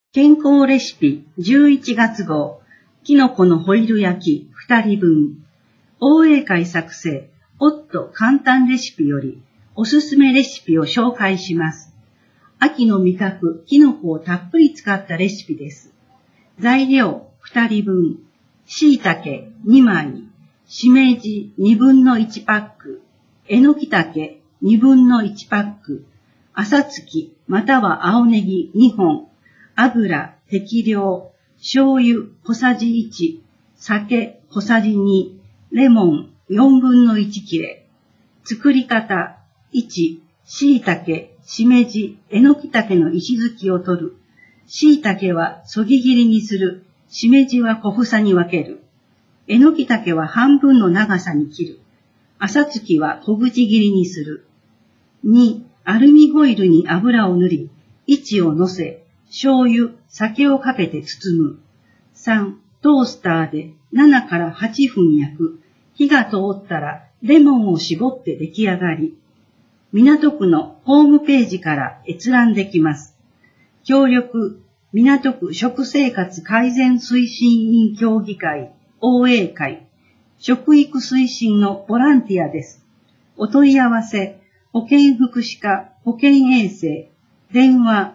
健康レシピ11月号、きのこのホイル焼き2人分。応永会作成、簡単レシピよりおすすめレシピを紹介します。秋の味覚、きのこをたっぷり使ったレシピです。材料2人分、椎茸2枚、しめじ1/2の1パック、えのき茸1/2の1パック、朝月または青ネギ2本、油適量、醤油小さじ1、酒小さじ2、レモン1/4の1切れ。作り方1、椎茸、しめじ、えのき茸の石突きを取る。椎茸はそぎ切りにする。しめじは小房に分ける。えのき茸は半分の長さに切る。朝月は小口切りにする。2、アルミホイルに油を塗り、位置を乗せ、醤油、酒をかけて包む。3、トースターで7から8分焼く。火が通ったらレモンを絞って出来上がり。港区のホームページから閲覧できます。協力、港区食生活改善推進委員協議会、応永会、食育推進のボランティアです。お問い合わせ、保健福祉課保健衛生、電話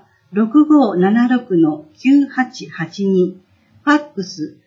6576-9882、ファックス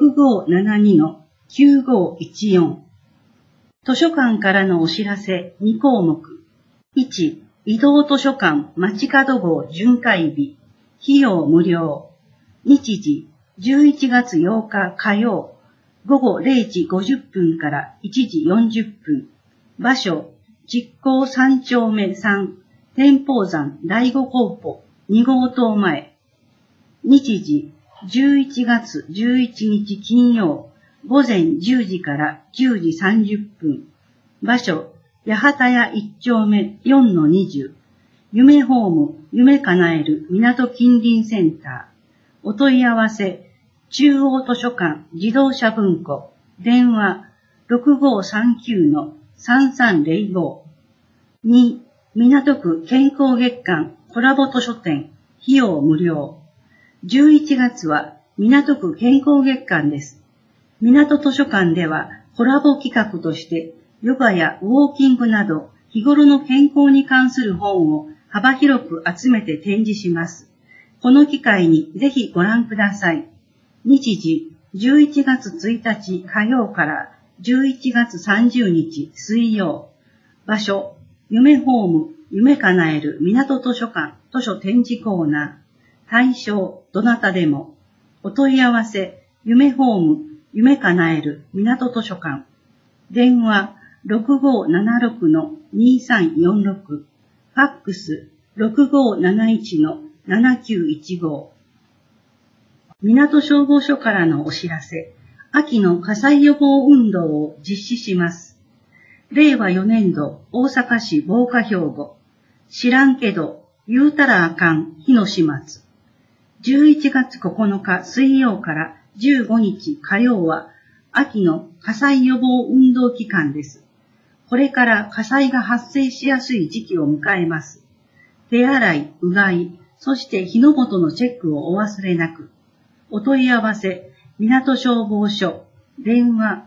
6572-9514。図書館からのお知らせ2項目。1、移動図書館街角号巡回日、費用無料。日時、11月8日火曜、午後0時50分から1時40分。場所、実行3丁目3、天保山第5コーポ2号棟前。日時、11月11日金曜、午前10時から10時30分。場所、八幡屋1丁目4-20。夢ホーム、夢叶える港近隣センター。お問い合わせ、中央図書館自動車文庫。電話、6539-3305。2、港区健康月間コラボ図書展。費用無料。11月は港区健康月間です。港図書館ではコラボ企画としてヨガやウォーキングなど日頃の健康に関する本を幅広く集めて展示します。この機会にぜひご覧ください。日時11月1日火曜から11月30日水曜。場所、夢ホーム、夢叶える港図書館図書展示コーナー。対象、どなたでも。お問い合わせ、夢ホーム、夢叶える港図書館。電話、6576-2346。ファックス、6571-7915。港消防署からのお知らせ。秋の火災予防運動を実施します。令和4年度大阪市防火標語。知らんけど、言うたらあかん火の始末。11月9日水曜から15日火曜は秋の火災予防運動期間です。これから火災が発生しやすい時期を迎えます。手洗い、うがい、そして火の元のチェックをお忘れなく。お問い合わせ、港消防署、電話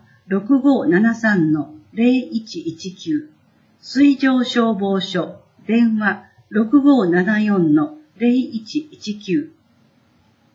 6573-0119。水上消防署、電話6574-0119。